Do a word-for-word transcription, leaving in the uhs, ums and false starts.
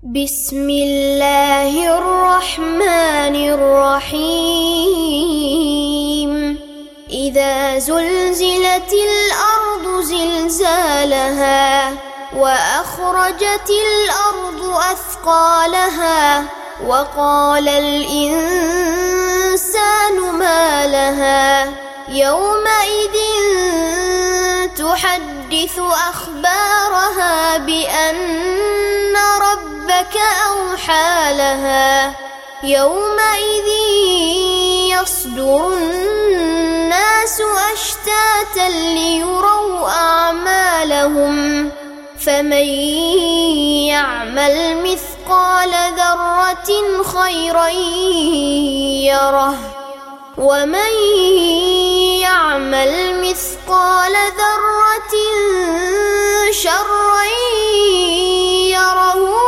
بسم الله الرحمن الرحيم إذا زلزلت الأرض زلزالها وأخرجت الأرض أثقالها وقال الإنسان ما لها يومئذ تحدث أخبارها بأن ربك أوحى لها يومئذ يصدر الناس أشتاتا ليروا أعمالهم فمن يعمل مثقال ذرة خيرا يره ومن يعمل مثقال ذرة شرا